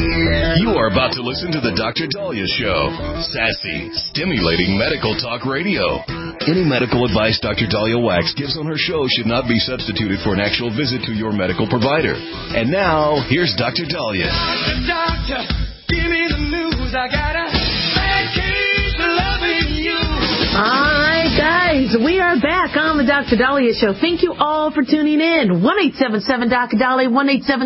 You are about to listen to the Dr. Dahlia Show. Sassy, stimulating medical talk radio. Any medical advice Dr. Dahlia Wax gives on her show should not be substituted for an actual visit to your medical provider. And now, here's Dr. Dahlia. Doctor, give me the news. I got a bad case of loving you. All right, guys, we are back on the Dr. Dahlia Show. Thank you all for tuning in. 1-877-Dr. Dahlia,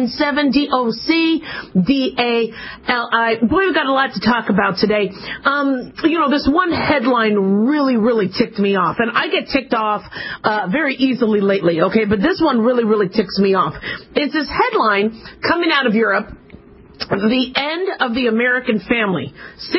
1-877-DOC-DALI. Boy, we've got a lot to talk about today. This one headline really ticked me off. And I get ticked off very easily lately, okay? But this one really ticks me off. It's this headline coming out of Europe. The end of the American family.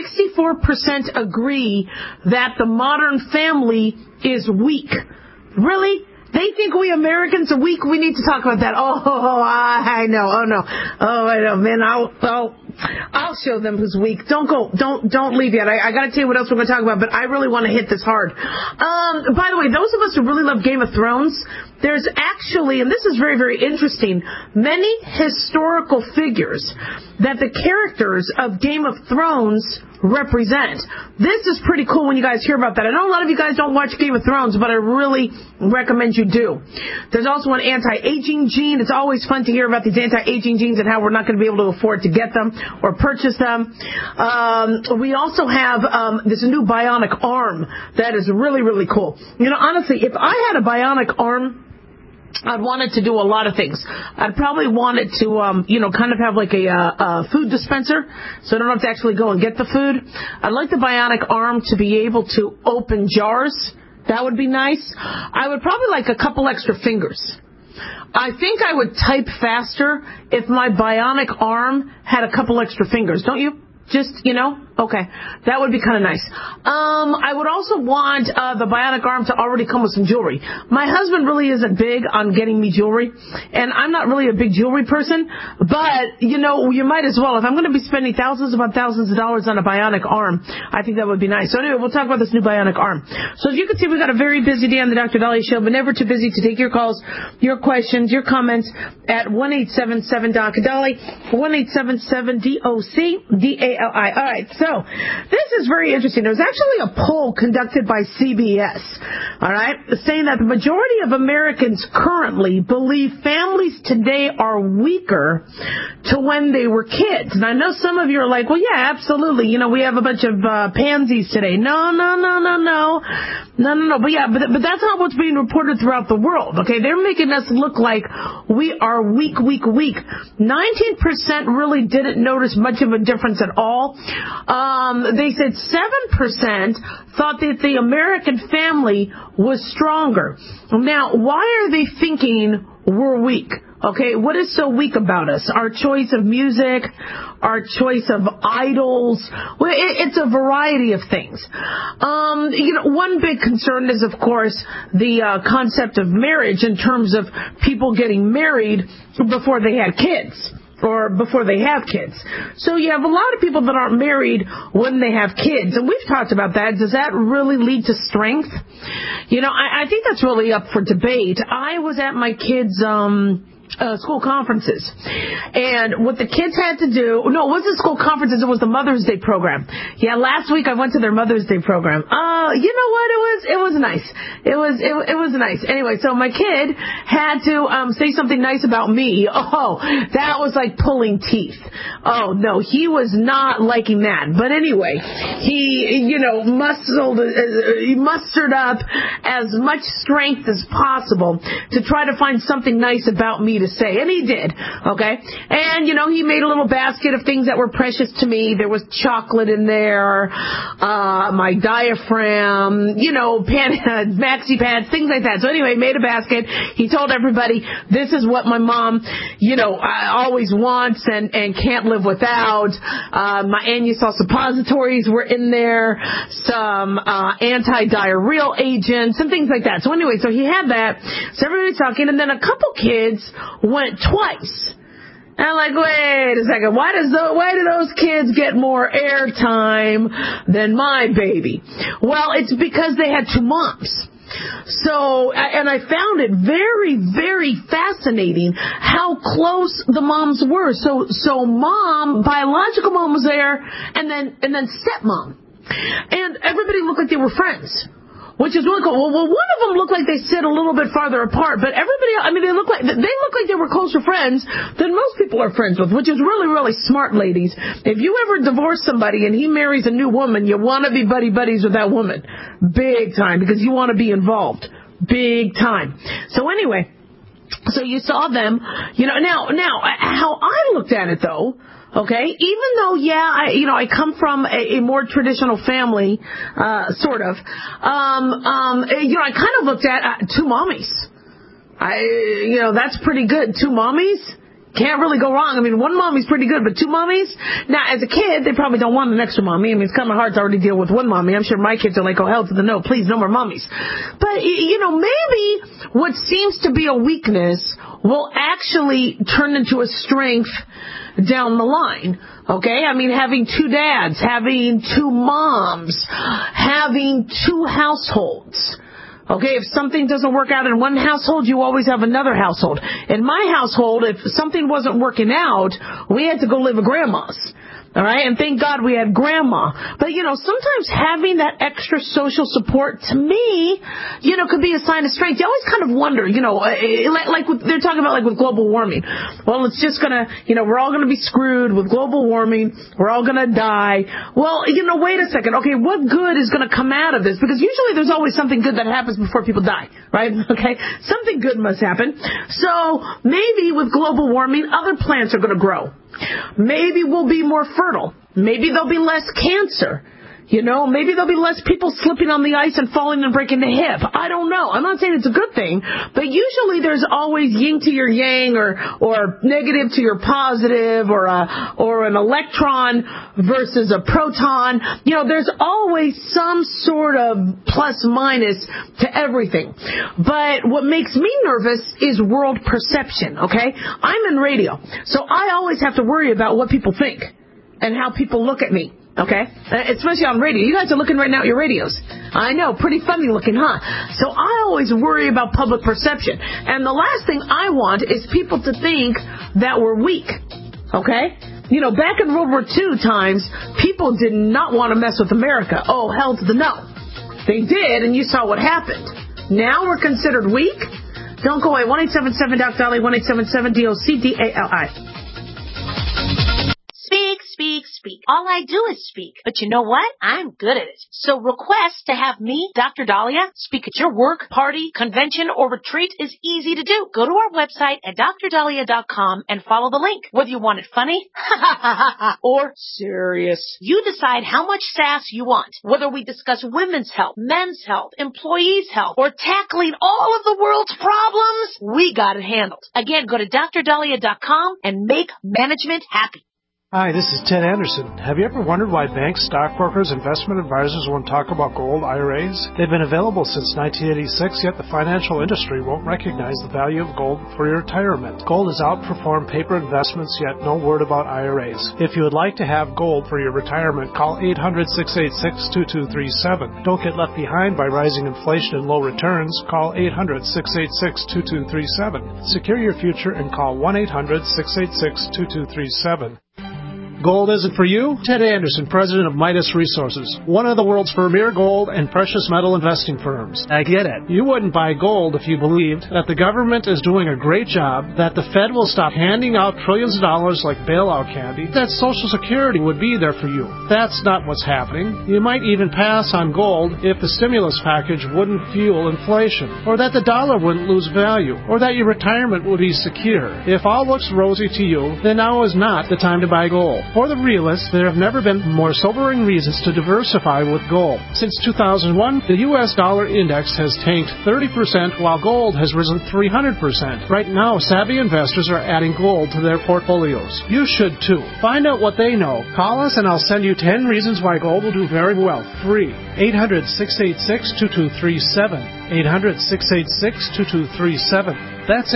64% agree that the modern family is weak. Really? They think we Americans are weak? We need to talk about that. I know. Oh, no. Oh, I know, man. I'll show them who's weak. Don't leave yet. I got to tell you what else we're going to talk about, but I really want to hit this hard. By the way, those of us who really love Game of Thrones, there's actually, and this is very interesting, many historical figures that the characters of Game of Thrones represent. This is pretty cool when you guys hear about that. I know a lot of you guys don't watch Game of Thrones, but I really recommend you do. There's also an anti-aging gene. It's always fun to hear about these anti-aging genes and how we're not going to be able to afford to get them or purchase them. We also have this new bionic arm that is really cool. Honestly, if I had a bionic arm, I'd want it to do a lot of things. I'd probably want it to, kind of have like a food dispenser, so I don't have to actually go and get the food. I'd like the bionic arm to be able to open jars. That would be nice. I would probably like a couple extra fingers. I think I would type faster if my bionic arm had a couple extra fingers. Don't you? Just, okay. That would be kind of nice. I would also want the bionic arm to already come with some jewelry. My husband really isn't big on getting me jewelry, and I'm not really a big jewelry person, but, you might as well. If I'm going to be spending thousands upon thousands of dollars on a bionic arm, I think that would be nice. So anyway, we'll talk about this new bionic arm. So as you can see, we've got a very busy day on the Dr. Dahlia Show, but never too busy to take your calls, your questions, your comments at 1-877-Dr. Dahlia, 1-877-DOC-DALI. All right, so this is very interesting. There was actually a poll conducted by CBS, all right, saying that the majority of Americans currently believe families today are weaker to when they were kids. And I know some of you are like, well, yeah, absolutely. We have a bunch of pansies today. No. But yeah, but that's not what's being reported throughout the world, okay? They're making us look like we are weak. 19% really didn't notice much of a difference at all. They said 7% thought that the American family was stronger. Now, why are they thinking we're weak? Okay, what is so weak about us? Our choice of music, our choice of idols. Well, it's a variety of things. One big concern is, of course, the concept of marriage in terms of people getting married before they had kids. Or before they have kids. So you have a lot of people that aren't married when they have kids. And we've talked about that. Does that really lead to strength? I think that's really up for debate. I was at my kids' school conferences. And what the kids had to do, no, it wasn't school conferences, it was the Mother's Day program. Yeah, last week I went to their Mother's Day program. You know what? It was nice. It was nice. Anyway, so my kid had to say something nice about me. Oh, that was like pulling teeth. Oh, no, he was not liking that. But anyway, he, mustered up as much strength as possible to try to find something nice about me to say, and he did, okay? And, he made a little basket of things that were precious to me. There was chocolate in there, my diaphragm, maxi pads, things like that. So anyway, made a basket. He told everybody, this is what my mom, always wants and can't live without. My Anusol suppositories were in there, some anti-diarrheal agents and things like that. So anyway, so he had that. So everybody's talking, and then a couple kids went twice. And I'm like, wait a second, why do those kids get more airtime than my baby? Well, it's because they had two moms. So, and I found it very, very fascinating how close the moms were. So mom, biological mom was there, and then stepmom. And everybody looked like they were friends, which is really cool. Well, one of them looked like they sit a little bit farther apart, but everybody, I mean, they look like they were closer friends than most people are friends with, which is really, really smart, ladies. If you ever divorce somebody and he marries a new woman, you want to be buddies with that woman. Big time, because you want to be involved. Big time. So anyway, so you saw them, now, how I looked at it though, okay, even though, I come from a more traditional family, sort of, I kind of looked at two mommies. That's pretty good. Two mommies? Can't really go wrong. I mean, one mommy's pretty good, but two mommies? Now, as a kid, they probably don't want an extra mommy. I mean, it's kind of hard to already deal with one mommy. I'm sure my kids are like, oh, hell to the no, please, no more mommies. But, maybe what seems to be a weakness will actually turn into a strength down the line. Okay? I mean, having two dads, having two moms, having two households. Okay, if something doesn't work out in one household, you always have another household. In my household, if something wasn't working out, we had to go live with grandma's. All right, and thank God we had grandma. But, sometimes having that extra social support, to me, could be a sign of strength. You always kind of wonder, like they're talking about like with global warming. Well, it's just going to, we're all going to be screwed with global warming. We're all going to die. Well, wait a second. Okay, what good is going to come out of this? Because usually there's always something good that happens before people die, right? Okay, something good must happen. So maybe with global warming, other plants are going to grow. Maybe we'll be more fertile. Maybe there'll be less cancer. Maybe there'll be less people slipping on the ice and falling and breaking the hip. I don't know. I'm not saying it's a good thing, but usually there's always yin to your yang or negative to your positive or an electron versus a proton. There's always some sort of plus minus to everything. But what makes me nervous is world perception, okay? I'm in radio, so I always have to worry about what people think and how people look at me. Okay? Especially on radio. You guys are looking right now at your radios. I know. Pretty funny looking, huh? So I always worry about public perception. And the last thing I want is people to think that we're weak. Okay? Back in World War II times, people did not want to mess with America. Oh, hell to the no. They did, and you saw what happened. Now we're considered weak? Don't go away. 1-877-DOC-DALI, 1-877-DOC-DALI. Speak. All I do is speak. But you know what? I'm good at it. So request to have me, Dr. Dahlia, speak at your work, party, convention, or retreat is easy to do. Go to our website at drdahlia.com and follow the link. Whether you want it funny or serious, you decide how much sass you want. Whether we discuss women's health, men's health, employees' health, or tackling all of the world's problems, we got it handled. Again, go to drdahlia.com and make management happy. Hi, this is Ted Anderson. Have you ever wondered why banks, stockbrokers, investment advisors won't talk about gold IRAs? They've been available since 1986, yet the financial industry won't recognize the value of gold for your retirement. Gold has outperformed paper investments, yet no word about IRAs. If you would like to have gold for your retirement, call 800-686-2237. Don't get left behind by rising inflation and low returns. Call 800-686-2237. Secure your future and call 1-800-686-2237. Gold isn't for you? Ted Anderson, president of Midas Resources, one of the world's premier gold and precious metal investing firms. I get it. You wouldn't buy gold if you believed that the government is doing a great job, that the Fed will stop handing out trillions of dollars like bailout candy, that Social Security would be there for you. That's not what's happening. You might even pass on gold if the stimulus package wouldn't fuel inflation, or that the dollar wouldn't lose value, or that your retirement would be secure. If all looks rosy to you, then now is not the time to buy gold. For the realists, there have never been more sobering reasons to diversify with gold. Since 2001, the U.S. dollar index has tanked 30%, while gold has risen 300%. Right now, savvy investors are adding gold to their portfolios. You should too. Find out what they know. Call us and I'll send you 10 reasons why gold will do very well. Free. 800-686-2237. 800-686-2237. That's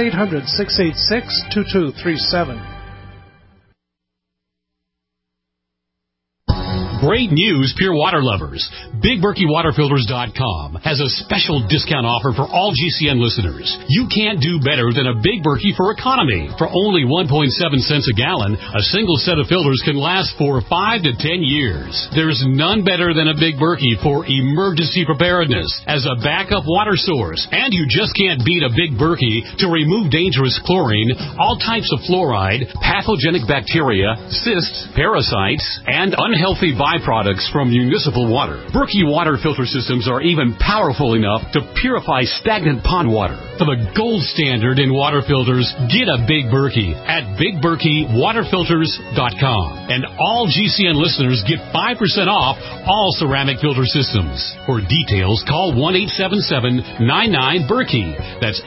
800-686-2237. Great news, pure water lovers. BigBerkeyWaterFilters.com has a special discount offer for all GCN listeners. You can't do better than a Big Berkey for economy. For only 1.7 cents a gallon, a single set of filters can last for 5 to 10 years. There's none better than a Big Berkey for emergency preparedness as a backup water source. And you just can't beat a Big Berkey to remove dangerous chlorine, all types of fluoride, pathogenic bacteria, cysts, parasites, and unhealthy byproducts from municipal water. Berkey water filter systems are even powerful enough to purify stagnant pond water. For the gold standard in water filters, get a Big Berkey at BigBerkeyWaterFilters.com. And all GCN listeners get 5% off all ceramic filter systems. For details, call 1-877-99-BERKEY. That's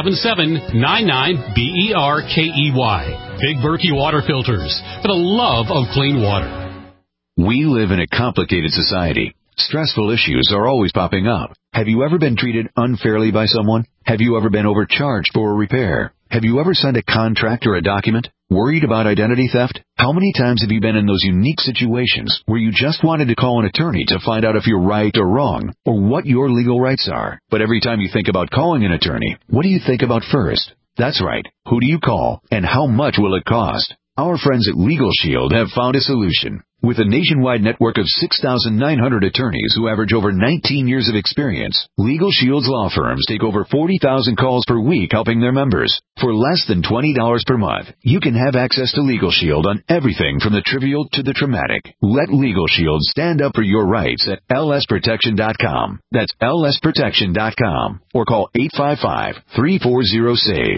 877-99-BERKEY. Big Berkey Water Filters, for the love of clean water. We live in a complicated society. Stressful issues are always popping up. Have you ever been treated unfairly by someone? Have you ever been overcharged for a repair? Have you ever signed a contract or a document? Worried about identity theft? How many times have you been in those unique situations where you just wanted to call an attorney to find out if you're right or wrong, or what your legal rights are? But every time you think about calling an attorney, what do you think about first? That's right. Who do you call, and how much will it cost? Our friends at Legal Shield have found a solution. With a nationwide network of 6,900 attorneys who average over 19 years of experience, Legal Shield's law firms take over 40,000 calls per week helping their members. For less than $20 per month, you can have access to Legal Shield on everything from the trivial to the traumatic. Let Legal Shield stand up for your rights at lsprotection.com. That's lsprotection.com. Or call 855-340-SAVE,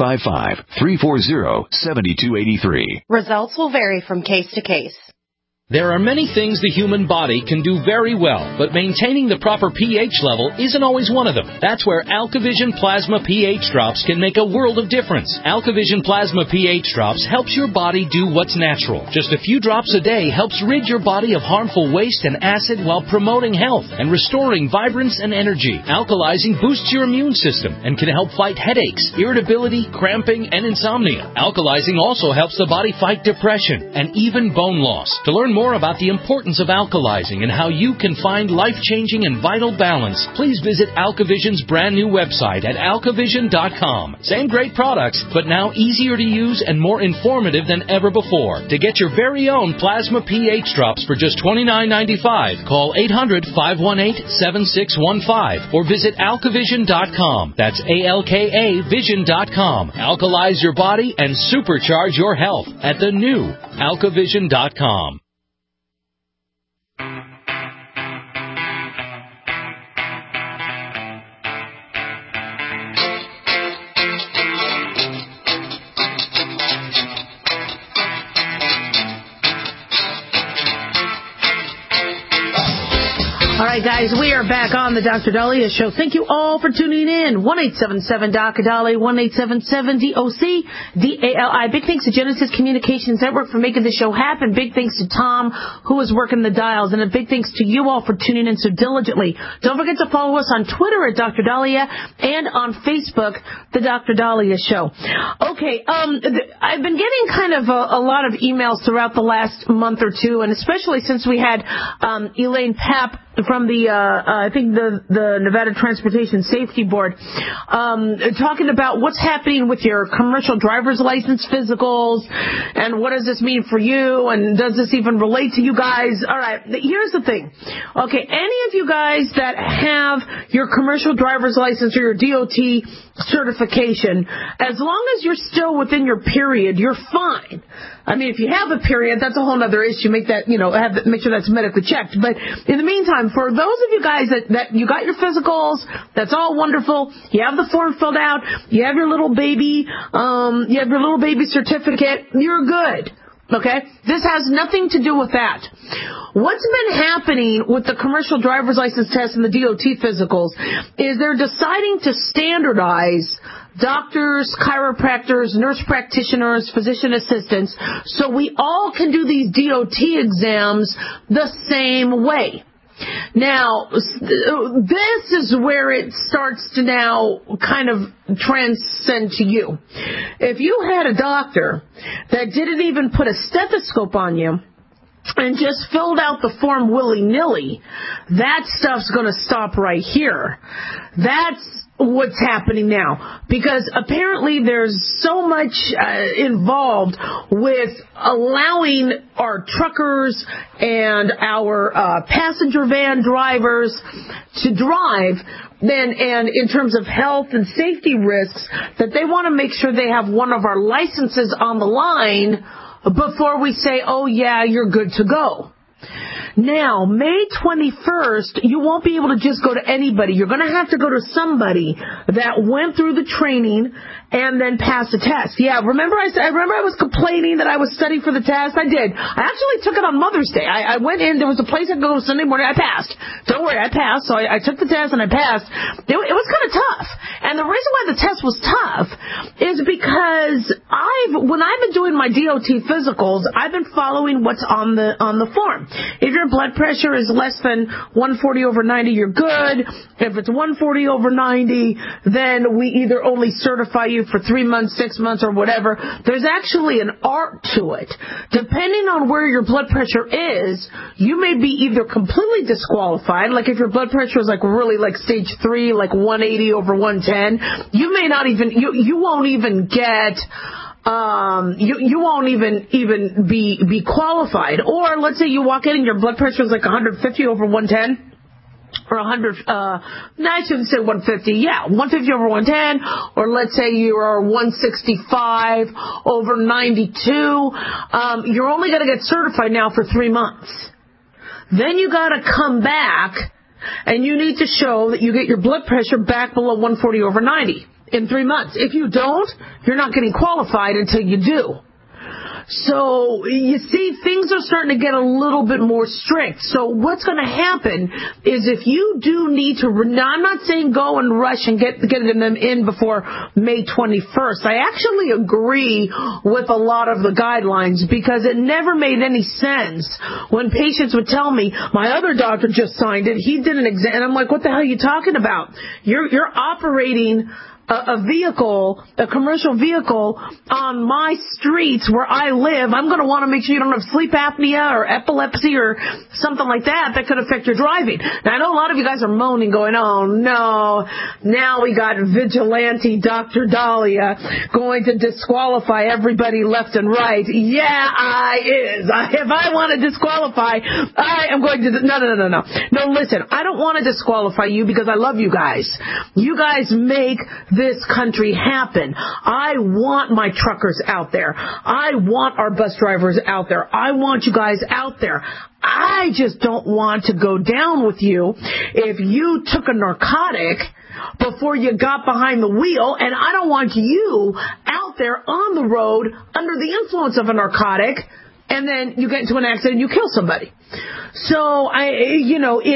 855-340-7283. Results will vary from case to case. There are many things the human body can do very well, but maintaining the proper pH level isn't always one of them. That's where AlkaVision Plasma pH Drops can make a world of difference. AlkaVision Plasma pH Drops helps your body do what's natural. Just a few drops a day helps rid your body of harmful waste and acid while promoting health and restoring vibrance and energy. Alkalizing boosts your immune system and can help fight headaches, irritability, cramping, and insomnia. Alkalizing also helps the body fight depression and even bone loss. To learn more about the importance of alkalizing and how you can find life-changing and vital balance, please visit AlkaVision's brand new website at alkavision.com. Same great products, but now easier to use and more informative than ever before. To get your very own plasma pH drops for just $29.95, call 800-518-7615 or visit alkavision.com. That's ALKAvision.com. Alkalize your body and supercharge your health at the new alkavision.com. All right, guys, we are back on the Dr. Dahlia Show. Thank you all for tuning in. 1-877-DOC-DALI, 1-877-DOC-DALI. Big thanks to Genesis Communications Network for making the show happen. Big thanks to Tom, who is working the dials. And a big thanks to you all for tuning in so diligently. Don't forget to follow us on Twitter at Dr. Dahlia and on Facebook, the Dr. Dahlia Show. Okay, I've been getting kind of a lot of emails throughout the last month or two, and especially since we had Elaine Papp from the I think the Nevada Transportation Safety Board, talking about what's happening with your commercial driver's license physicals, and what does this mean for you, and does this even relate to you guys? All right, here's the thing. Okay, any of you guys that have your commercial driver's license or your DOT certification, as long as you're still within your period, you're fine. I mean, if you have a period, that's a whole other issue. Make that, make sure that's medically checked. But in the meantime, for those of you guys that you got your physicals, that's all wonderful. You have the form filled out. You have your little baby, certificate. You're good. Okay? This has nothing to do with that. What's been happening with the commercial driver's license test and the DOT physicals is they're deciding to standardize doctors, chiropractors, nurse practitioners, physician assistants, so we all can do these DOT exams the same way. Now, this is where it starts to now kind of transcend to you. If you had a doctor that didn't even put a stethoscope on you, and just filled out the form willy-nilly, that stuff's going to stop right here. That's what's happening now, because apparently there's so much involved with allowing our truckers and our passenger van drivers to drive, and in terms of health and safety risks, that they want to make sure they have one of our licenses on the line before we say, oh yeah, you're good to go. Now, May 21st, you won't be able to just go to anybody. You're going to have to go to somebody that went through the training and then passed the test. Yeah, remember I was complaining that I was studying for the test? I did. I actually took it on Mother's Day. I went in. There was a place I could go Sunday morning. I passed. Don't worry, I passed. So I took the test and I passed. It was kind of tough. And the reason why the test was tough is because when I've been doing my DOT physicals, I've been following what's on the form. If your blood pressure is less than 140/90, you're good. If it's 140/90, then we either only certify you for 3 months, 6 months, or whatever. There's actually an art to it. Depending on where your blood pressure is, you may be either completely disqualified, like if your blood pressure is like really like stage 3, like 180/110, you may not even, you won't even get, you won't even be qualified. Or let's say you walk in and your blood pressure is like 150/110. Or 100, I shouldn't say 150, yeah, 150/110, or let's say you are 165/92, you're only going to get certified now for 3 months. Then you got to come back, and you need to show that you get your blood pressure back below 140/90 in 3 months. If you don't, you're not getting qualified until you do. So, you see, things are starting to get a little bit more strict. So what's going to happen is if you do need to, now I'm not saying go and rush and get them in before May 21st. I actually agree with a lot of the guidelines, because it never made any sense when patients would tell me, my other doctor just signed it, he did an exam, and I'm like, what the hell are you talking about? You're operating a vehicle, a commercial vehicle on my streets where I live. I'm going to want to make sure you don't have sleep apnea or epilepsy or something like that could affect your driving. Now, I know a lot of you guys are moaning, going, oh no, now we got vigilante Dr. Dahlia going to disqualify everybody left and right. Yeah, if I want to disqualify, I am going to, no. No, listen, I don't want to disqualify you because I love you guys. You guys make this country happen. I want my truckers out there. I want our bus drivers out there. I want you guys out there. I just don't want to go down with you if you took a narcotic before you got behind the wheel, and I don't want you out there on the road under the influence of a narcotic, and then you get into an accident and you kill somebody. So, is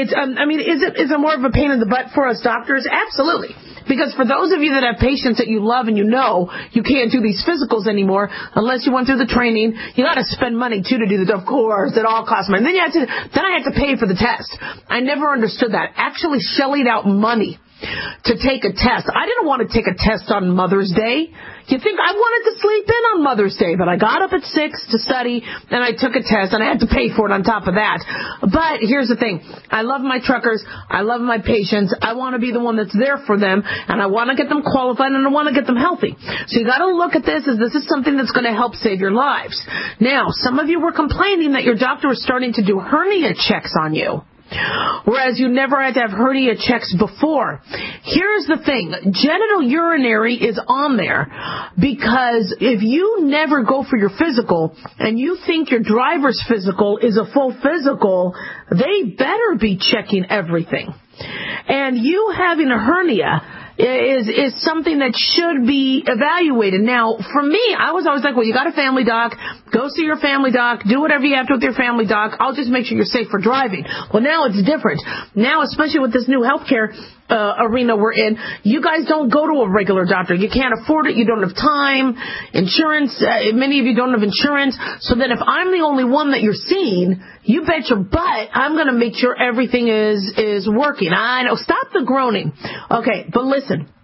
it more of a pain in the butt for us doctors? Absolutely. Because for those of you that have patients that you love and you know you can't do these physicals anymore unless you went through the training, you got to spend money too to do the, of course, it all costs money. Then I had to pay for the test. I never understood that. Actually shelling out money to take a test. I didn't want to take a test on Mother's Day. You think I wanted to sleep in on Mother's Day, but I got up at 6 to study, and I took a test, and I had to pay for it on top of that. But here's the thing. I love my truckers. I love my patients. I want to be the one that's there for them, and I want to get them qualified, and I want to get them healthy. So you got to look at this as this is something that's going to help save your lives. Now, some of you were complaining that your doctor was starting to do hernia checks on you, whereas you never had to have hernia checks before. Here's the thing. Genital urinary is on there because if you never go for your physical and you think your driver's physical is a full physical, they better be checking everything. And you having a hernia is something that should be evaluated. Now, for me, I was always like, well, you got a family doc. Go see your family doc. Do whatever you have to with your family doc. I'll just make sure you're safe for driving. Well, now it's different. Now, especially with this new healthcare arena we're in, you guys don't go to a regular doctor. You can't afford it. You don't have time. Insurance, many of you don't have insurance. So then if I'm the only one that you're seeing, you bet your butt I'm going to make sure everything is working. I know. Stop the groaning. Okay, but listen.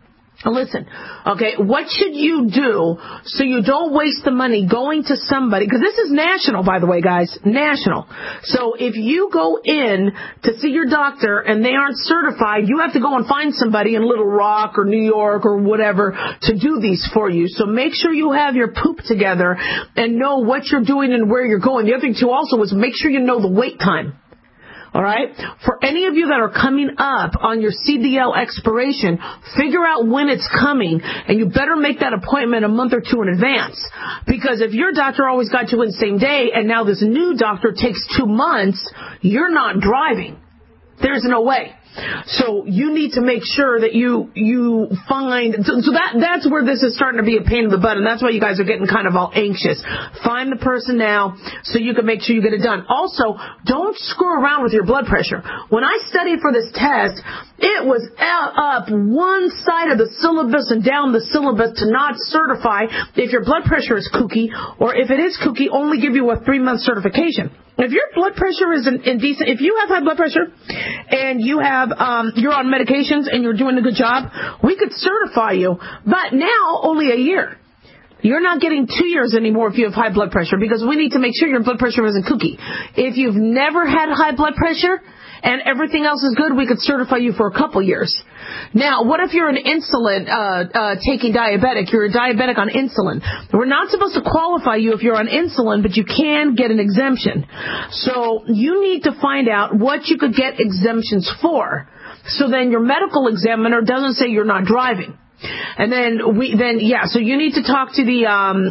Listen, okay, what should you do so you don't waste the money going to somebody? Because this is national, by the way, guys, national. So if you go in to see your doctor and they aren't certified, you have to go and find somebody in Little Rock or New York or whatever to do these for you. So make sure you have your poop together and know what you're doing and where you're going. The other thing, too, also is make sure you know the wait time. All right? For any of you that are coming up on your CDL expiration, figure out when it's coming, and you better make that appointment a month or two in advance. Because if your doctor always got you in the same day, and now this new doctor takes 2 months, you're not driving. There's no way. So you need to make sure that you find, so that's where this is starting to be a pain in the butt, and that's why you guys are getting kind of all anxious. Find the person now so you can make sure you get it done. Also, don't screw around with your blood pressure. When I studied for this test, it was up one side of the syllabus and down the syllabus to not certify if your blood pressure is kooky, or if it is kooky, only give you a 3-month certification. If your blood pressure is indecent, if you have high blood pressure and you have you're on medications and you're doing a good job, we could certify you. But now only a year. You're not getting 2 years anymore if you have high blood pressure, because we need to make sure your blood pressure isn't kooky. If you've never had high blood pressure and everything else is good, we could certify you for a couple years. Now, what if you're an insulin taking diabetic? You're a diabetic on insulin. We're not supposed to qualify you if you're on insulin, but you can get an exemption. So you need to find out what you could get exemptions for. So then your medical examiner doesn't say you're not driving. And so you need to talk to the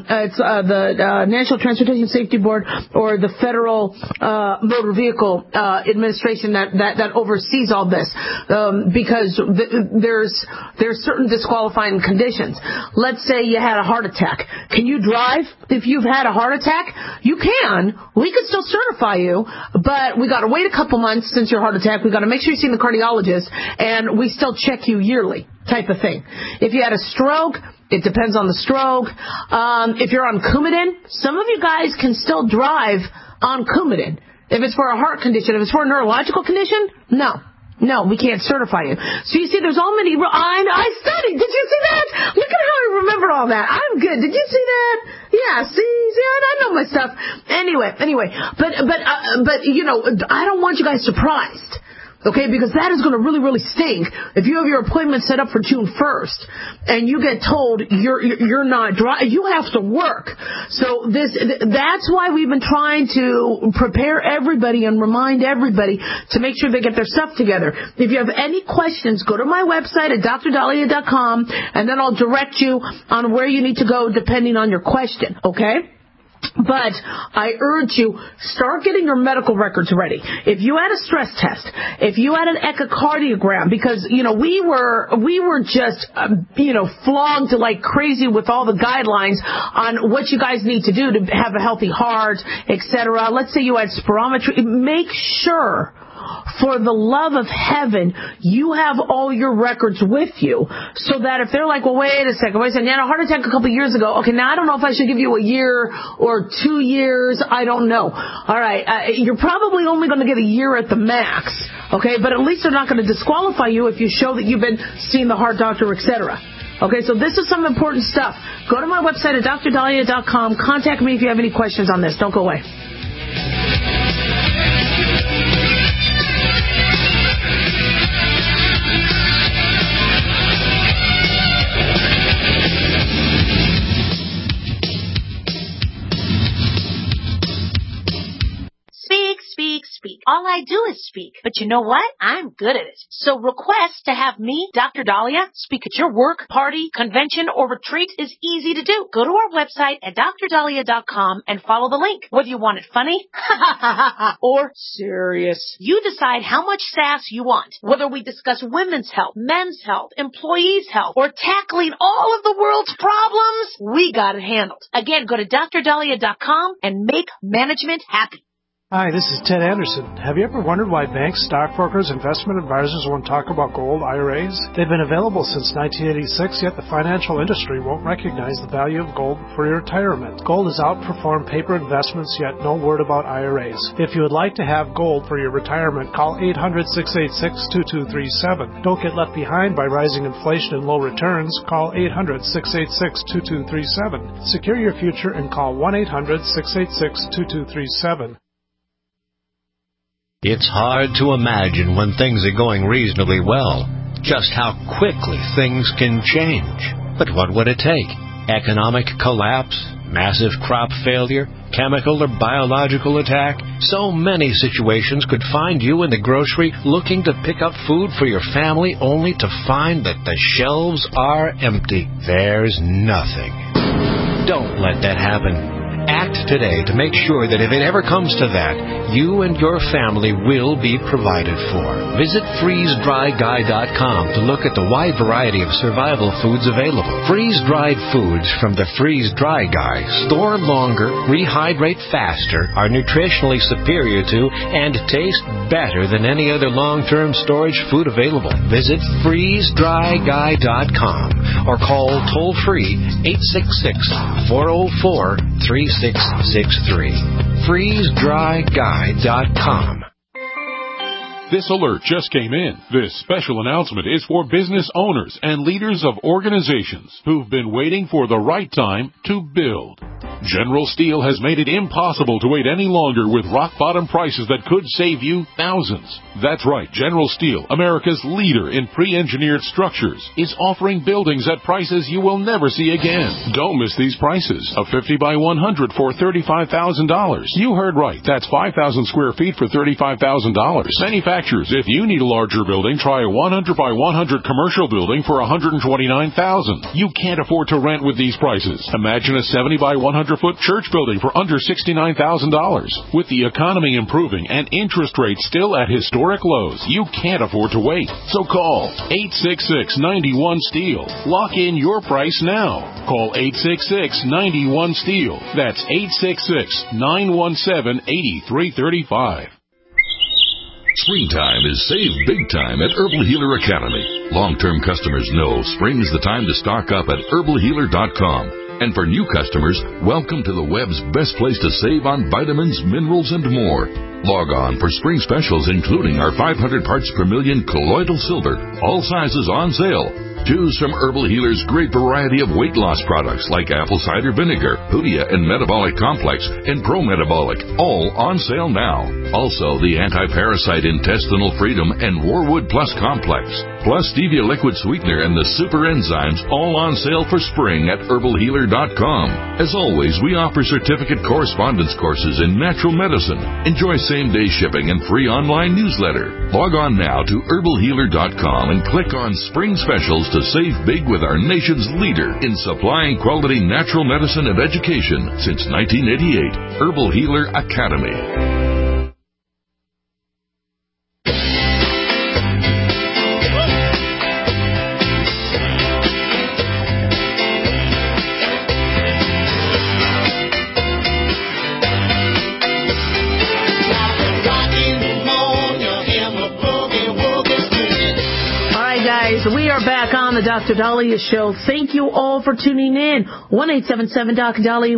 National Transportation Safety Board or the Federal Motor Vehicle Administration that oversees all this, because there's certain disqualifying conditions. Let's say you had a heart attack. Can you drive if you've had a heart attack? You can. We could still certify you, but we got to wait a couple months since your heart attack. We got to make sure you've seen the cardiologist, and we still check you yearly. Type of thing. If you had a stroke, it depends on the stroke. If you're on Coumadin, some of you guys can still drive on Coumadin. If it's for a heart condition, if it's for a neurological condition, no, we can't certify you. So you see, there's all many. I studied. Did you see that? Look at how I remember all that. I'm good. Did you see that? Yeah. See, I know my stuff. Anyway, but you know, I don't want you guys surprised. Okay, because that is going to really, really stink if you have your appointment set up for June 1st and you get told you're not driving. You have to work. So that's why we've been trying to prepare everybody and remind everybody to make sure they get their stuff together. If you have any questions, go to my website at drdahlia.com, and then I'll direct you on where you need to go depending on your question. Okay? But I urge you, start getting your medical records ready. If you had a stress test, if you had an echocardiogram, because, you know, we were just, flogged like crazy with all the guidelines on what you guys need to do to have a healthy heart, etc. Let's say you had spirometry. Make sure, for the love of heaven, you have all your records with you, so that if they're like, well, wait a second, you had a heart attack a couple of years ago. Okay, now I don't know if I should give you a year or 2 years. I don't know. All right, you're probably only going to get a year at the max. Okay, but at least they're not going to disqualify you if you show that you've been seeing the heart doctor, etc. Okay, so this is some important stuff. Go to my website at drdahlia.com. Contact me if you have any questions on this. Don't go away. Speak. All I do is speak. But you know what? I'm good at it. So request to have me, Dr. Dahlia, speak at your work, party, convention, or retreat is easy to do. Go to our website at drdahlia.com and follow the link. Whether you want it funny or serious, you decide how much sass you want. Whether we discuss women's health, men's health, employees' health, or tackling all of the world's problems, we got it handled. Again, go to drdahlia.com and make management happy. Hi, this is Ted Anderson. Have you ever wondered why banks, stockbrokers, investment advisors won't talk about gold IRAs? They've been available since 1986, yet the financial industry won't recognize the value of gold for your retirement. Gold has outperformed paper investments, yet no word about IRAs. If you would like to have gold for your retirement, call 800-686-2237. Don't get left behind by rising inflation and low returns. Call 800-686-2237. Secure your future and call 1-800-686-2237. It's hard to imagine when things are going reasonably well, just how quickly things can change. But what would it take? Economic collapse? Massive crop failure? Chemical or biological attack? So many situations could find you in the grocery looking to pick up food for your family only to find that the shelves are empty. There's nothing. Don't let that happen. Act today to make sure that if it ever comes to that, you and your family will be provided for. Visit freezedryguy.com to look at the wide variety of survival foods available. Freeze-dried foods from the Freeze Dry Guy store longer, rehydrate faster, are nutritionally superior to, and taste better than any other long-term storage food available. Visit freezedryguy.com or call toll-free 866-404-3663. FreezeDryGuy.com. This alert just came in. This special announcement is for business owners and leaders of organizations who've been waiting for the right time to build. General Steel has made it impossible to wait any longer with rock-bottom prices that could save you thousands. That's right, General Steel, America's leader in pre-engineered structures, is offering buildings at prices you will never see again. Don't miss these prices. A 50 by 100 for $35,000. You heard right. That's 5,000 square feet for $35,000. Manufacturers, if you need a larger building, try a 100 by 100 commercial building for $129,000. You can't afford to rent with these prices. Imagine a 70 by 100-foot church building for under $69,000. With the economy improving and interest rates still at historic lows, you can't afford to wait. So call 866-91-STEEL. Lock in your price now. Call 866-91-STEEL. That's 866-917-8335. Springtime is save big time at Herbal Healer Academy. Long-term customers know spring is the time to stock up at herbalhealer.com. And for new customers, welcome to the web's best place to save on vitamins, minerals, and more. Log on for spring specials, including our 500 parts per million colloidal silver, all sizes on sale. Choose from Herbal Healer's great variety of weight loss products like apple cider vinegar, Hoodia and Metabolic Complex, and Pro-Metabolic, all on sale now. Also, the Anti-Parasite Intestinal Freedom and Warwood Plus Complex, plus Stevia Liquid Sweetener and the Super Enzymes, all on sale for spring at herbalhealer.com. As always, we offer certificate correspondence courses in natural medicine. Enjoy same-day shipping and free online newsletter. Log on now to herbalhealer.com and click on Spring Specials to save big with our nation's leader in supplying quality natural medicine and education since 1988, Herbal Healer Academy. We are back on the Dr. Dahlia Show. Thank you all for tuning in. 1-877-DOC-DAHLIA,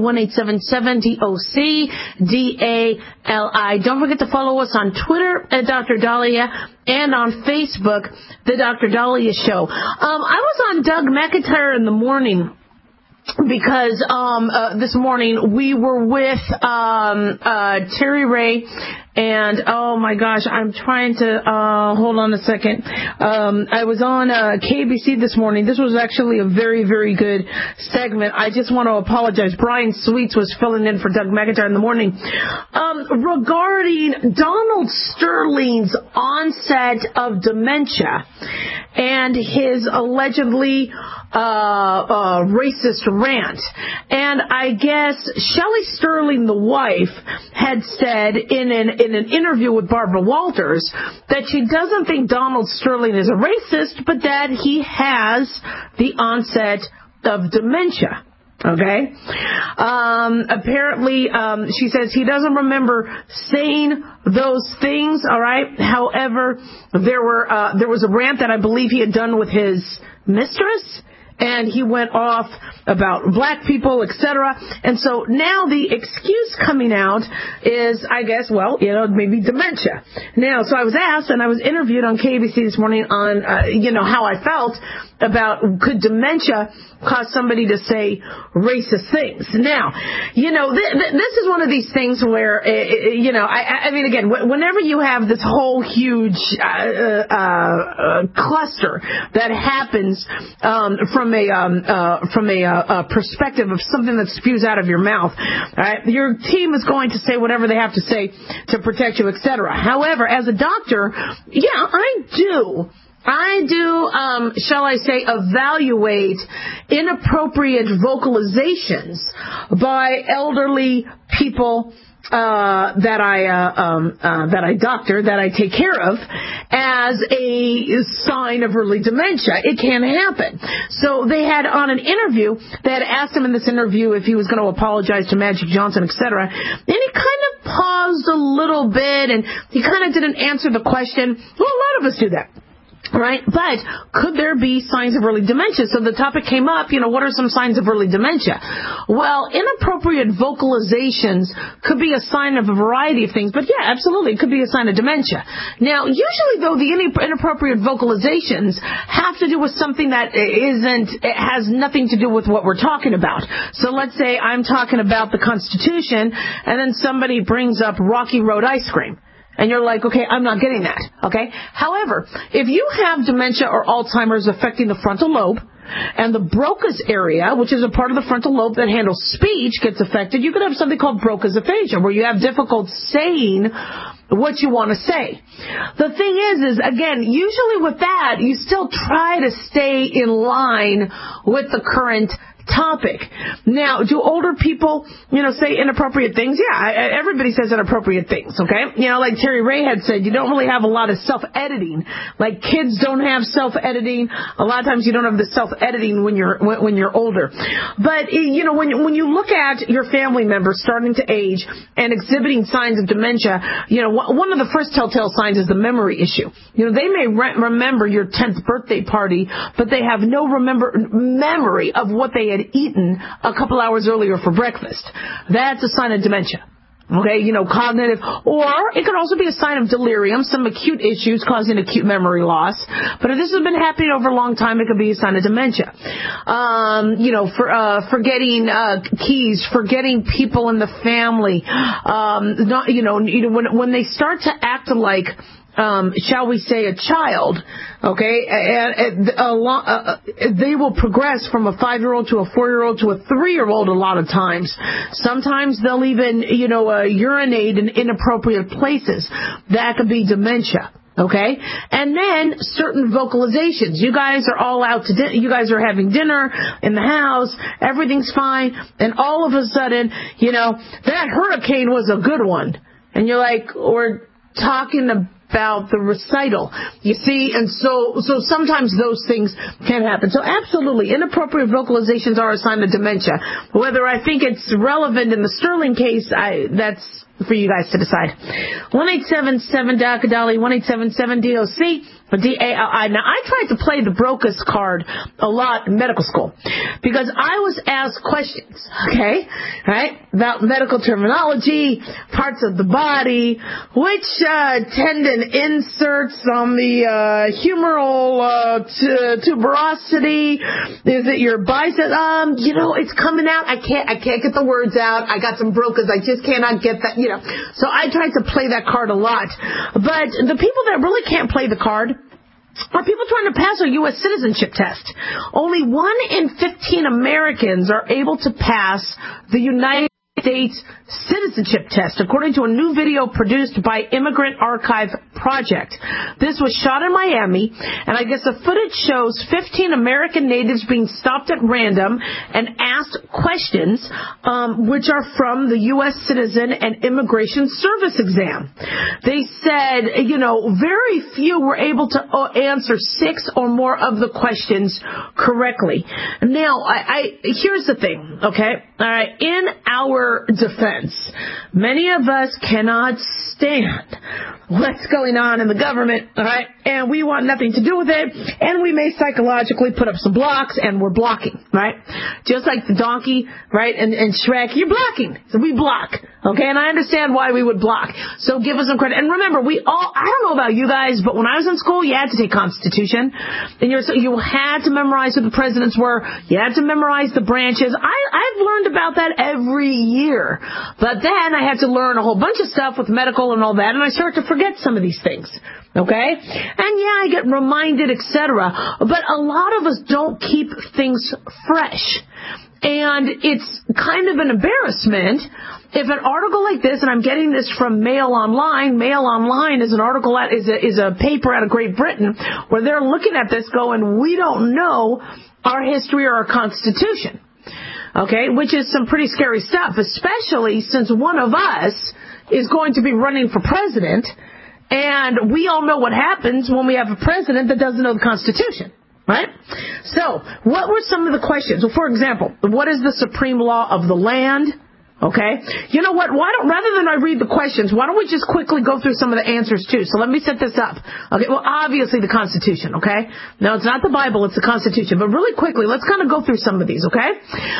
1-877-DOC-DALI. Don't forget to follow us on Twitter at Dr. Dahlia and on Facebook, the Dr. Dahlia Show. I was on Doug McIntyre in the morning because this morning we were with Terry Ray. And, oh, my gosh, I'm trying to, hold on a second. I was on KBC this morning. This was actually a very, very good segment. I just want to apologize. Brian Sweets was filling in for Doug McIntyre in the morning. Regarding Donald Sterling's onset of dementia and his allegedly racist rant. And I guess Shelley Sterling, the wife, had said in an interview with Barbara Walters that she doesn't think Donald Sterling is a racist, but that he has the onset of dementia. Okay. Apparently, she says he doesn't remember saying those things. All right. However, there was a rant that I believe he had done with his mistress, and he went off about black people, etc. And so now the excuse coming out is, I guess, well, maybe dementia. Now, so I was asked, and I was interviewed on KBC this morning on, how I felt about could dementia cause somebody to say racist things. Now, this is one of these things where, I mean, again, whenever you have this whole huge cluster that happens from a perspective of something that spews out of your mouth, all right, your team is going to say whatever they have to say to protect you, etc. However, as a doctor, I do, shall I say, evaluate inappropriate vocalizations by elderly people that I doctor, that I take care of, as a sign of early dementia. It can happen. So they had on an interview, they had asked him in this interview if he was going to apologize to Magic Johnson, etc. And he kind of paused a little bit, and he kind of didn't answer the question. Well, a lot of us do that. Right? But could there be signs of early dementia? So the topic came up, what are some signs of early dementia? Well, inappropriate vocalizations could be a sign of a variety of things, but yeah, absolutely, it could be a sign of dementia. Now, usually though, the inappropriate vocalizations have to do with something that has nothing to do with what we're talking about. So let's say I'm talking about the Constitution, and then somebody brings up Rocky Road ice cream. And you're like, okay, I'm not getting that, okay? However, if you have dementia or Alzheimer's affecting the frontal lobe, and the Broca's area, which is a part of the frontal lobe that handles speech, gets affected, you could have something called Broca's aphasia, where you have difficulty saying what you want to say. The thing is again, usually with that, you still try to stay in line with the current topic. Now, do older people, say inappropriate things? Yeah, everybody says inappropriate things, okay? Like Terry Ray had said, you don't really have a lot of self-editing. Like kids don't have self-editing. A lot of times you don't have the self-editing when you're older. But, when you look at your family members starting to age and exhibiting signs of dementia, one of the first telltale signs is the memory issue. They may remember your 10th birthday party, but they have no memory of what they had eaten a couple hours earlier for breakfast. That's a sign of dementia. Okay, cognitive, or it could also be a sign of delirium, some acute issues causing acute memory loss. But if this has been happening over a long time, it could be a sign of dementia. Forgetting keys, forgetting people in the family. When they start to act like, shall we say, a child, okay, and they will progress from a 5-year-old to a 4-year-old to a 3-year-old a lot of times. Sometimes they'll even, urinate in inappropriate places. That could be dementia. Okay? And then certain vocalizations. You guys are all out to dinner. You guys are having dinner in the house. Everything's fine. And all of a sudden, that hurricane was a good one. And you're like, we're talking about the recital, you see, and so sometimes those things can happen. So absolutely, inappropriate vocalizations are a sign of dementia. Whether I think it's relevant in the Sterling case, that's for you guys to decide. 1-877-DOC-DOLLY, 1-877-DOC. DALI. Now, I tried to play the Broca's card a lot in medical school because I was asked questions, okay, right, about medical terminology, parts of the body, which tendon inserts on the humeral tuberosity. Is it your bicep? It's coming out. I can't get the words out. I got some Broca's. I just cannot get that, So I tried to play that card a lot. But the people that really can't play the card are people trying to pass a U.S. citizenship test. Only 1 in 15 Americans are able to pass the United States citizenship test, according to a new video produced by Immigrant Archive Project. This was shot in Miami, and I guess the footage shows 15 American natives being stopped at random and asked questions, which are from the U.S. Citizen and Immigration Service exam. They said, very few were able to answer 6 or more of the questions correctly. Now, here's the thing, okay? All right, in our defense, many of us cannot stand what's going on in the government, all right? And we want nothing to do with it, and we may psychologically put up some blocks, and we're blocking, right? Just like the donkey, right, and Shrek, you're blocking, so we block, okay? And I understand why we would block, so give us some credit. And remember, I don't know about you guys, but when I was in school, you had to take Constitution, and you had to memorize who the presidents were, you had to memorize the branches. I've learned about that every year, but then I had to learn a whole bunch of stuff with medical and all that, and I started to forget some of these things. Okay? And yeah, I get reminded, etc. But a lot of us don't keep things fresh. And it's kind of an embarrassment if an article like this, and I'm getting this from Mail Online. Mail Online is an article is a paper out of Great Britain where they're looking at this going, we don't know our history or our Constitution. Okay? Which is some pretty scary stuff, especially since one of us is going to be running for president. And we all know what happens when we have a president that doesn't know the Constitution, right? So, what were some of the questions? Well, for example, what is the supreme law of the land? Okay? You know what? Rather than I read the questions, why don't we just quickly go through some of the answers too? So let me set this up. Okay, well, obviously the Constitution, okay? No, it's not the Bible, it's the Constitution. But really quickly, let's kind of go through some of these, okay?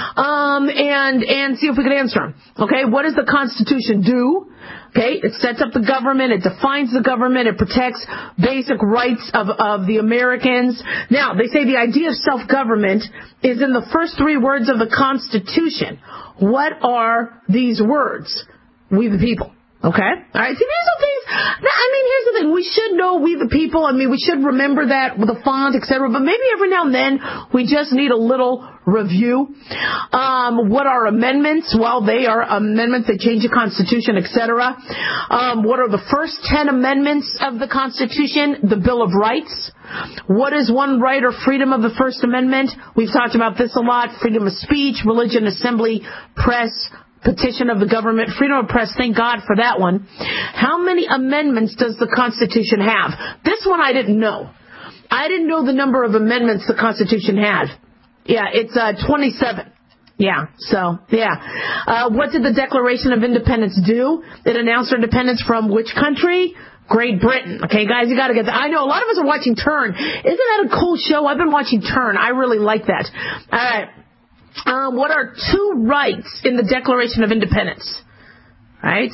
And see if we can answer them. Okay, what does the Constitution do? Okay, it sets up the government, it defines the government, it protects basic rights of the Americans. Now, they say the idea of self-government is in the first 3 words of the Constitution. What are these words? We the people. Okay? All right. See, these are things. Here's the thing. We should know we the people. We should remember that with the font, etc. But maybe every now and then we just need a little review. What are amendments? Well, they are amendments that change the Constitution, etc. What are the first 10 amendments of the Constitution? The Bill of Rights. What is one right or freedom of the First Amendment? We've talked about this a lot. Freedom of speech, religion, assembly, press, petition of the government, freedom of press, thank God for that one. How many amendments does the Constitution have? This one I didn't know. I didn't know the number of amendments the Constitution had. Yeah, it's 27. Yeah, so, yeah. What did the Declaration of Independence do? It announced our independence from which country? Great Britain. Okay, guys, you gotta get that. I know a lot of us are watching Turn. Isn't that a cool show? I've been watching Turn. I really like that. All right. What are 2 rights in the Declaration of Independence? Right?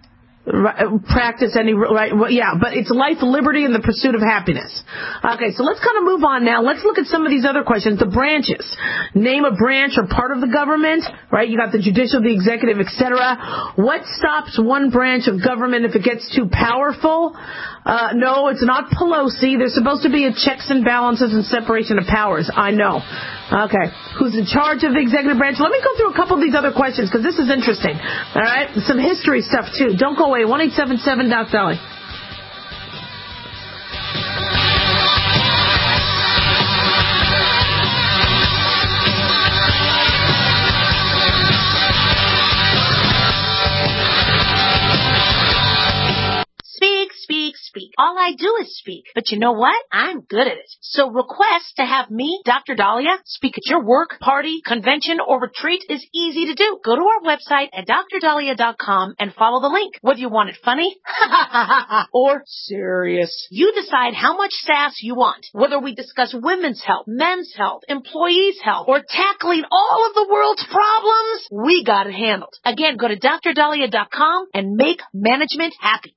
Practice any right? Yeah, but it's life, liberty, and the pursuit of happiness. Okay, so let's kind of move on now. Let's look at some of these other questions. The branches. Name a branch or part of the government, right? You got the judicial, the executive, etc. What stops one branch of government if it gets too powerful? No, it's not Pelosi. There's supposed to be a checks and balances and separation of powers. I know. Okay. Who's in charge of the executive branch? Let me go through a couple of these other questions because this is interesting. All right? Some history stuff, too. Don't go away. 1-877-Doc-Sally. Speak. All I do is speak. But you know what? I'm good at it. So request to have me, Dr. Dahlia, speak at your work, party, convention, or retreat is easy to do. Go to our website at drdahlia.com and follow the link. Whether you want it funny or serious, you decide how much sass you want. Whether we discuss women's health, men's health, employees' health, or tackling all of the world's problems, we got it handled. Again, go to drdahlia.com and make management happy.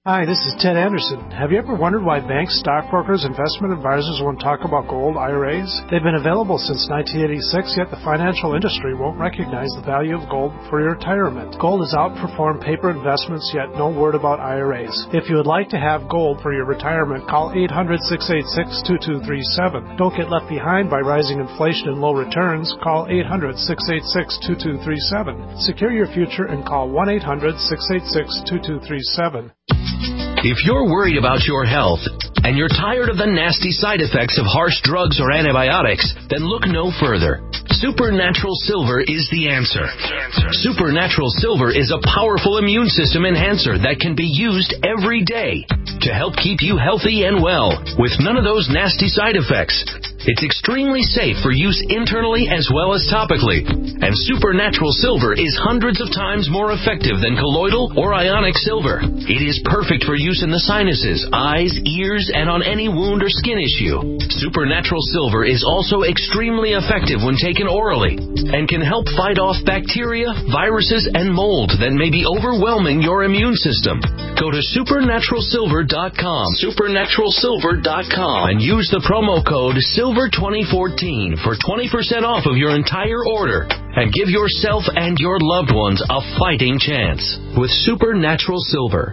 Hi, this is Ted Anderson. Have you ever wondered why banks, stockbrokers, investment advisors won't talk about gold IRAs? They've been available since 1986, yet the financial industry won't recognize the value of gold for your retirement. Gold has outperformed paper investments, yet no word about IRAs. If you would like to have gold for your retirement, call 800-686-2237. Don't get left behind by rising inflation and low returns. Call 800-686-2237. Secure your future and call 1-800-686-2237. If you're worried about your health and you're tired of the nasty side effects of harsh drugs or antibiotics, then look no further. Supernatural Silver is the answer. Supernatural Silver is a powerful immune system enhancer that can be used every day to help keep you healthy and well with none of those nasty side effects. It's extremely safe for use internally as well as topically. And Supernatural Silver is hundreds of times more effective than colloidal or ionic silver. It is perfect for use in the sinuses, eyes, ears, and on any wound or skin issue. Supernatural Silver is also extremely effective when taken orally and can help fight off bacteria, viruses, and mold that may be overwhelming your immune system. Go to supernaturalsilver.com, supernaturalsilver.com, and use the promo code SILVER2014 for 20% off of your entire order and give yourself and your loved ones a fighting chance with Supernatural Silver.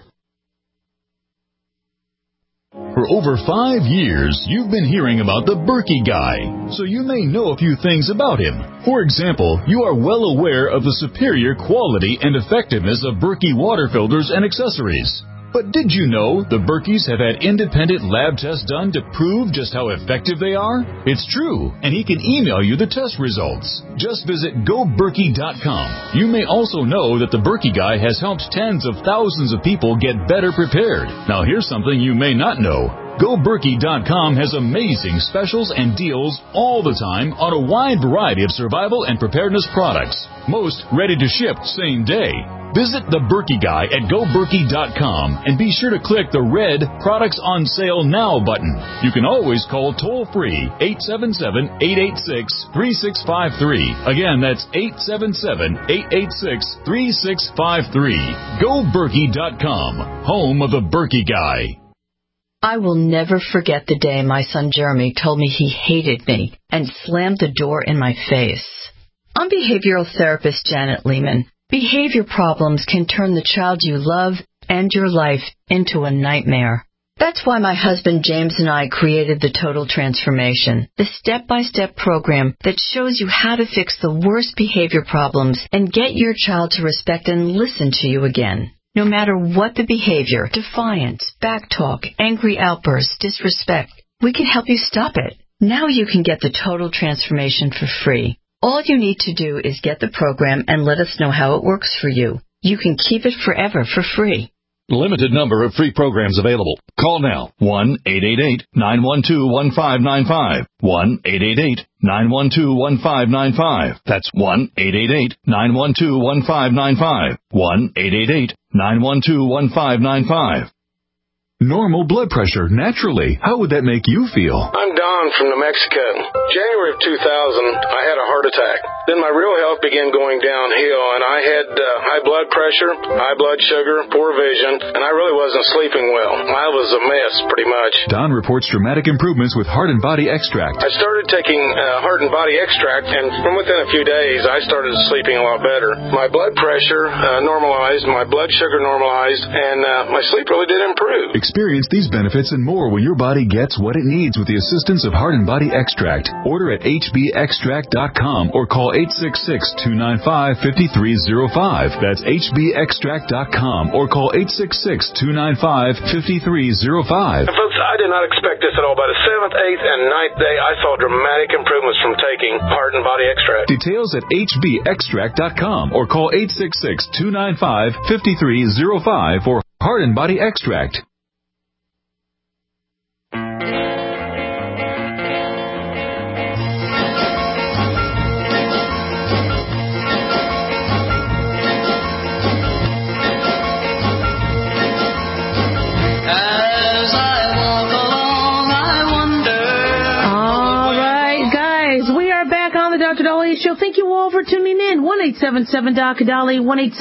For over 5 years, you've been hearing about the Berkey Guy, so you may know a few things about him. For example, you are well aware of the superior quality and effectiveness of Berkey water filters and accessories. But did you know the Berkeys have had independent lab tests done to prove just how effective they are? It's true, and he can email you the test results. Just visit GoBerkey.com. You may also know that the Berkey Guy has helped tens of thousands of people get better prepared. Now here's something you may not know. GoBerkey.com has amazing specials and deals all the time on a wide variety of survival and preparedness products. Most ready to ship same day. Visit the Berkey Guy at GoBerkey.com and be sure to click the red Products on Sale Now button. You can always call toll-free 877-886-3653. Again, that's 877-886-3653. GoBerkey.com, home of the Berkey Guy. I will never forget the day my son Jeremy told me he hated me and slammed the door in my face. I'm behavioral therapist Janet Lehman. Behavior problems can turn the child you love and your life into a nightmare. That's why my husband James and I created the Total Transformation, the step-by-step program that shows you how to fix the worst behavior problems and get your child to respect and listen to you again. No matter what the behavior, defiance, backtalk, angry outbursts, disrespect, we can help you stop it. Now you can get the Total Transformation for free. All you need to do is get the program and let us know how it works for you. You can keep it forever for free. Limited number of free programs available. Call now. 1-888-912-1595. 1-888-912-1595. That's 1-888-912-1595. 1-888-912-1595. Normal blood pressure, naturally. How would that make you feel? I'm Don from New Mexico. January of 2000, I had a heart attack. Then my real health began going downhill, and I had high blood pressure, high blood sugar, poor vision, and I really wasn't sleeping well. I was a mess, pretty much. Don reports dramatic improvements with Heart and Body Extract. I started taking Heart and Body Extract, and from within a few days, I started sleeping a lot better. My blood pressure normalized, my blood sugar normalized, and my sleep really did improve. Experience these benefits and more when your body gets what it needs with the assistance of Heart and Body Extract. Order at hbextract.com or call 866-295-5305. That's hbextract.com or call 866-295-5305. Folks, I did not expect this at all. By the 7th, 8th, and 9th day, I saw dramatic improvements from taking Heart and Body Extract. Details at hbextract.com or call 866-295-5305 for Heart and Body Extract. Show. Thank you all all for tuning in. 1-877-DOC-DOLLY,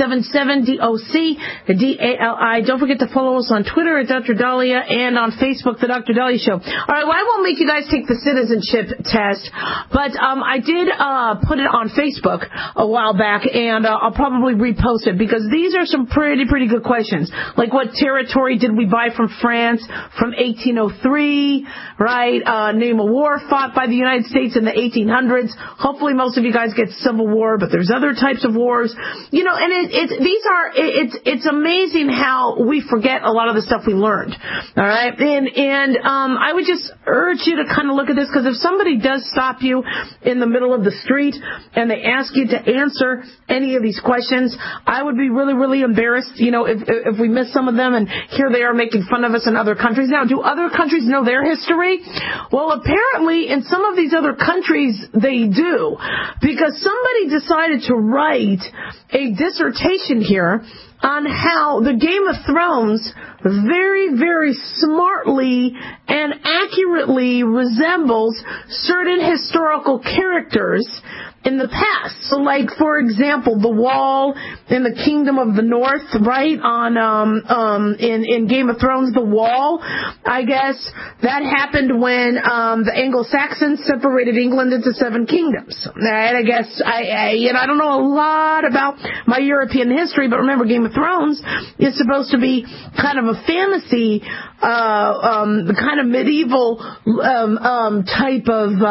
1-877-DOC-DALI. Don't forget to follow us on Twitter at Dr. Dahlia and on Facebook, The Dr. Dahlia Show. All right, well, I won't make you guys take the citizenship test, but I did put it on Facebook a while back, and I'll probably repost it because these are some pretty good questions. Like, what territory did we buy from France from 1803, right? Name a war fought by the United States in the 1800s. Hopefully most of you guys get Civil War, but there's other types of wars. You know, and it's amazing how we forget a lot of the stuff we learned. All right? And I would just urge you to kind of look at this, because if somebody does stop you in the middle of the street and they ask you to answer any of these questions, I would be really embarrassed, you know, if we miss some of them, and here they are making fun of us in other countries. Now, do other countries know their history? Well, apparently in some of these other countries they do, because somebody decided to write a dissertation here on how the Game of Thrones very smartly and accurately resembles certain historical characters in the past. So, like, for example, the Wall in the Kingdom of the North, right, in Game of Thrones, the Wall, I guess, that happened when the Anglo-Saxons separated England into 7 kingdoms. Right? I guess, I don't know a lot about my European history, but remember, Game of Thrones is supposed to be kind of a fantasy, kind of medieval type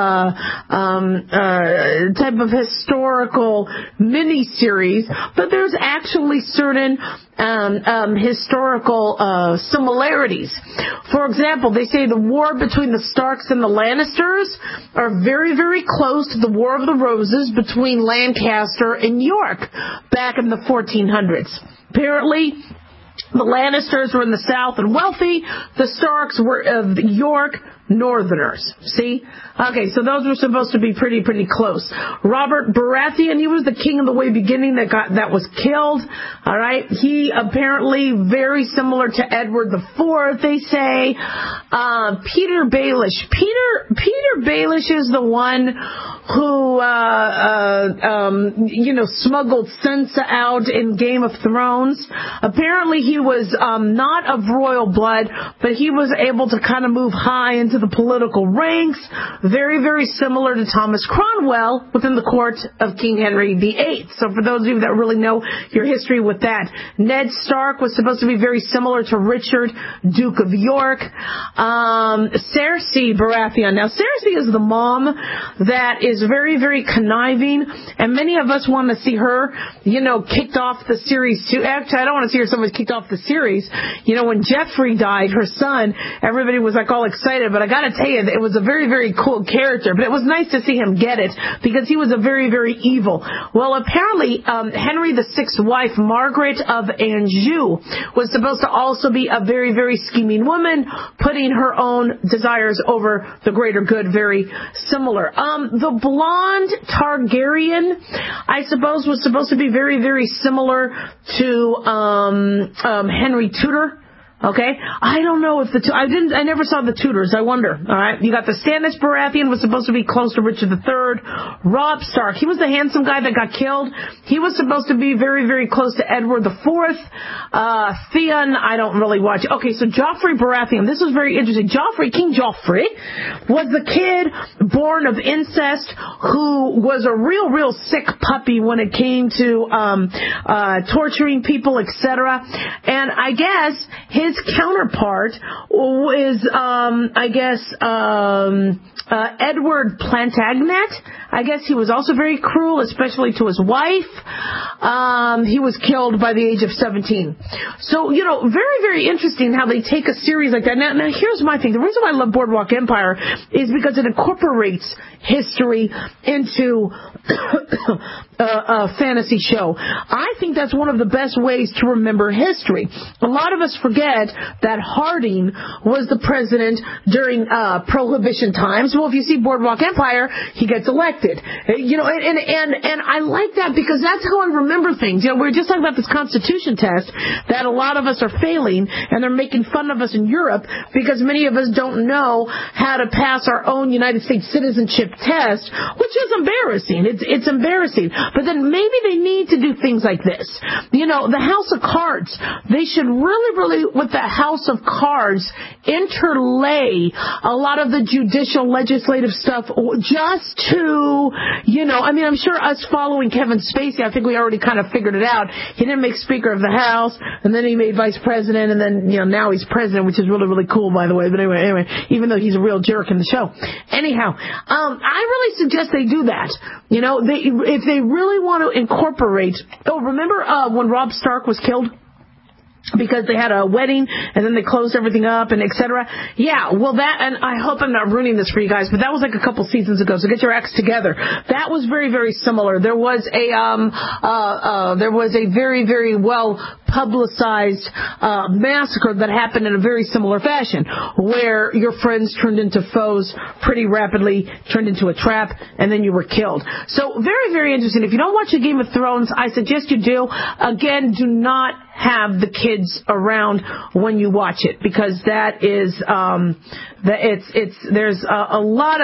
of historical mini-series, but there's actually certain historical similarities. For example, they say the war between the Starks and the Lannisters are very close to the War of the Roses between Lancaster and York back in the 1400s. Apparently, the Lannisters were in the south and wealthy. The Starks were of York, northerners. See? Okay, so those were supposed to be pretty close. Robert Baratheon, he was the king in the way beginning that was killed. All right, he apparently very similar to Edward IV. They say Peter Baelish. Peter Baelish is the one who smuggled Sansa out in Game of Thrones. Apparently, he was not of royal blood, but he was able to kind of move high into the political ranks. Very similar to Thomas Cromwell within the court of King Henry VIII. So for those of you that really know your history with that, Ned Stark was supposed to be very similar to Richard, Duke of York. Cersei Baratheon. Now, Cersei is the mom that is very conniving, and many of us want to see her, kicked off the series too. Actually, I don't want to see her so much kicked off the series. When Joffrey died, her son, everybody was like all excited, but I got to tell you, it was a very cool character, but it was nice to see him get it because he was a very evil. Well, apparently, Henry VI's wife, Margaret of Anjou, was supposed to also be a very scheming woman, putting her own desires over the greater good, very similar. The blonde Targaryen, I suppose, was supposed to be very similar to Henry Tudor. Okay, I don't know if I never saw the Tudors. I wonder. All right, you got the Stannis Baratheon was supposed to be close to Richard III. Robb Stark, he was the handsome guy that got killed. He was supposed to be very close to Edward IV. Theon, I don't really watch. Okay, so Joffrey Baratheon. This was very interesting. King Joffrey, was the kid born of incest who was a real sick puppy when it came to torturing people, etc. And I guess his counterpart is, Edward Plantagenet. I guess he was also very cruel, especially to his wife. He was killed by the age of 17. So, very interesting how they take a series like that. Now here's my thing. The reason why I love Boardwalk Empire is because it incorporates history into a fantasy show. I think that's one of the best ways to remember history. A lot of us forget that Harding was the president during Prohibition times. Well, if you see Boardwalk Empire, he gets elected. elected. You know, and I like that because that's how I remember things. You know, we were just talking about this Constitution test that a lot of us are failing, and they're making fun of us in Europe because many of us don't know how to pass our own United States citizenship test, which is embarrassing. It's embarrassing. But then maybe they need to do things like this. You know, the House of Cards, they should really, with the House of Cards, interlay a lot of the judicial legislative stuff just to, you know, I mean, I'm sure us following Kevin Spacey, I think we already kind of figured it out. He didn't make Speaker of the House, and then he made Vice President, and then, you know, now he's President, which is really, really cool, by the way. But anyway, even though he's a real jerk in the show. Anyhow, I really suggest they do that. You know, if they really want to incorporate, remember when Rob Stark was killed? Because they had a wedding and then they closed everything up and etc. Yeah, well that, and I hope I'm not ruining this for you guys, but that was like a couple seasons ago, so get your acts together. That was very, very similar. There was a very, very well publicized massacre that happened in a very similar fashion, where your friends turned into foes pretty rapidly, turned into a trap, and then you were killed. So very, very interesting. If you don't watch the Game of Thrones, I suggest you do. Again, do not have the kids around when you watch it, because that is there's a lot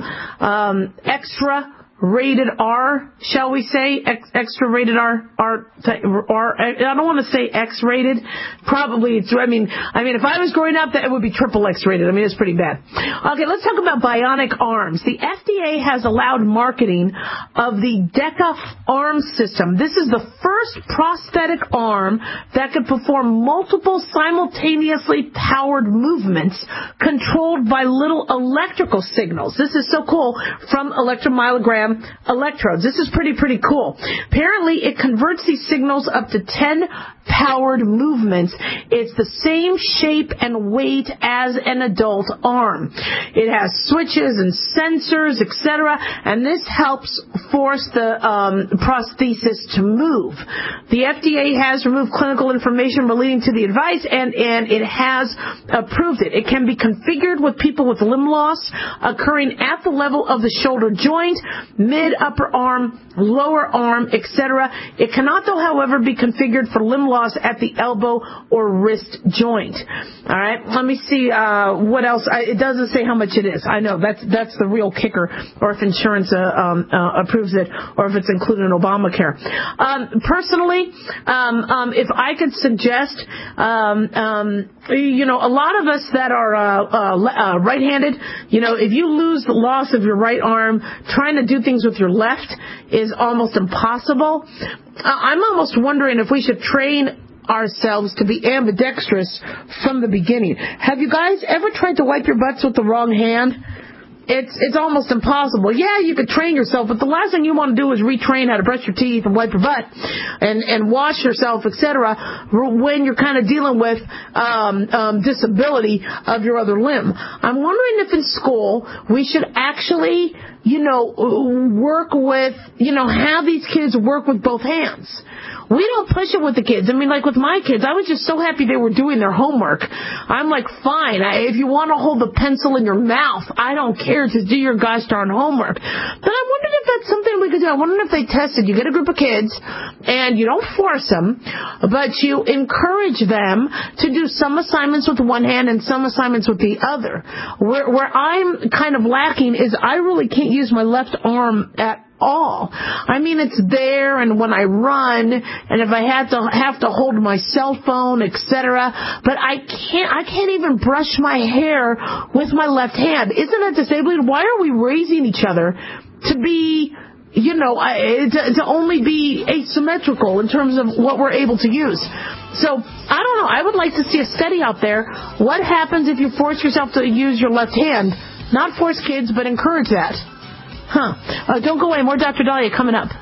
of extra rated R, shall we say, extra rated R. I don't want to say X-rated. Probably it's. I mean, if I was growing up, that it would be triple X-rated. I mean, it's pretty bad. Okay, let's talk about bionic arms. The FDA has allowed marketing of the DECA arm system. This is the first prosthetic arm that can perform multiple simultaneously powered movements controlled by little electrical signals. This is so cool, from electromyogram electrodes. This is pretty cool. Apparently, it converts these signals up to 10 powered movements. It's the same shape and weight as an adult arm. It has switches and sensors, etc., and this helps force the prosthesis to move. The FDA has removed clinical information relating to the advice, and it has approved it. It can be configured with people with limb loss occurring at the level of the shoulder joint, mid, upper arm, lower arm, etc. It cannot, though, however, be configured for limb loss at the elbow or wrist joint. All right, let me see what else. It doesn't say how much it is. I know that's the real kicker, or if insurance approves it, or if it's included in Obamacare. Personally, if I could suggest, you know, a lot of us that are right-handed, you know, if you lose the loss of your right arm, trying to do things with your left is almost impossible. I'm almost wondering if we should train ourselves to be ambidextrous from the beginning. Have you guys ever tried to wipe your butts with the wrong hand? It's almost impossible. Yeah, you could train yourself, but the last thing you want to do is retrain how to brush your teeth and wipe your butt and wash yourself, etc., when you're kind of dealing with disability of your other limb. I'm wondering if in school we should actually, you know, work with, you know, have these kids work with both hands. We don't push it with the kids. I mean, like with my kids, I was just so happy they were doing their homework. I'm like, fine, if you want to hold the pencil in your mouth, I don't care, to do your gosh darn homework. But I wondered if that's something we could do. I wondered if they tested. You get a group of kids, and you don't force them, but you encourage them to do some assignments with one hand and some assignments with the other. Where I'm kind of lacking is I really can't use my left arm at all. I mean, it's there, and when I run, and if I have to hold my cell phone, etc., but I can't even brush my hair with my left hand. Isn't that disabling? Why are we raising each other to be, you know, to only be asymmetrical in terms of what we're able to use? So, I don't know. I would like to see a study out there. What happens if you force yourself to use your left hand? Not force kids, but encourage that. Don't go away. More Dr. Daliah coming up.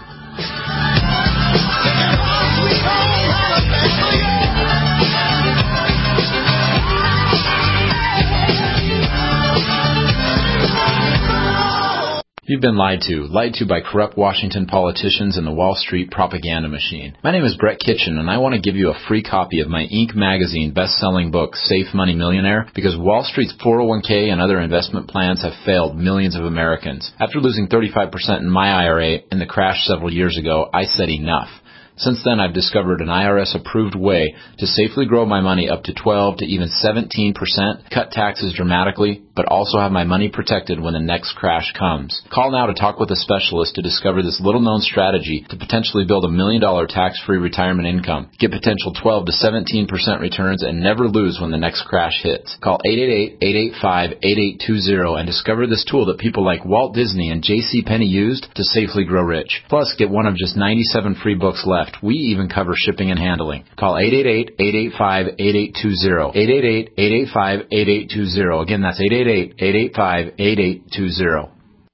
You've been lied to by corrupt Washington politicians and the Wall Street propaganda machine. My name is Brett Kitchen, and I want to give you a free copy of my Inc. magazine best-selling book, Safe Money Millionaire, because Wall Street's 401k and other investment plans have failed millions of Americans. After losing 35% in my IRA in the crash several years ago, I said enough. Since then, I've discovered an IRS-approved way to safely grow my money up to 12 to even 17%, cut taxes dramatically, but also have my money protected when the next crash comes. Call now to talk with a specialist to discover this little-known strategy to potentially build $1 million tax-free retirement income. Get potential 12 to 17% returns and never lose when the next crash hits. Call 888-885-8820 and discover this tool that people like Walt Disney and J.C. Penney used to safely grow rich. Plus, get one of just 97 free books left. We even cover shipping and handling. Call 888-885-8820. 888-885-8820. Again, that's 888-885-8820.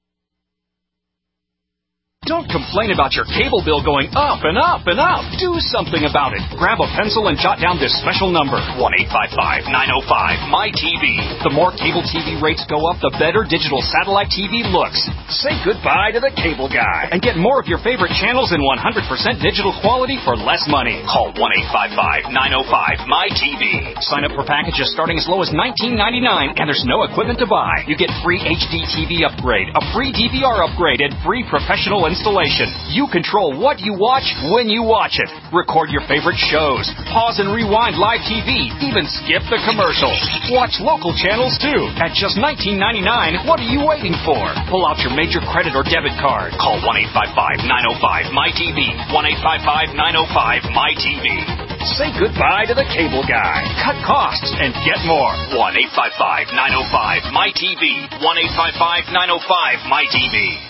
Don't complain about your cable bill going up and up and up. Do something about it. Grab a pencil and jot down this special number, 1-855-905-MY-TV. The more cable TV rates go up, the better digital satellite TV looks. Say goodbye to the cable guy and get more of your favorite channels in 100% digital quality for less money. Call 1-855-905-MY-TV. Sign up for packages starting as low as $19.99, and there's no equipment to buy. You get free HD TV upgrade, a free DVR upgrade, and free professional installation. You control what you watch when you watch it. Record your favorite shows. Pause and rewind live TV. Even skip the commercials. Watch local channels too. At just $19.99, what are you waiting for? Pull out your major credit or debit card. Call 1-855-905-MY-TV. 1-855-905-MY-TV. Say goodbye to the cable guy. Cut costs and get more. 1-855-905-MY-TV. 1-855-905-MY-TV.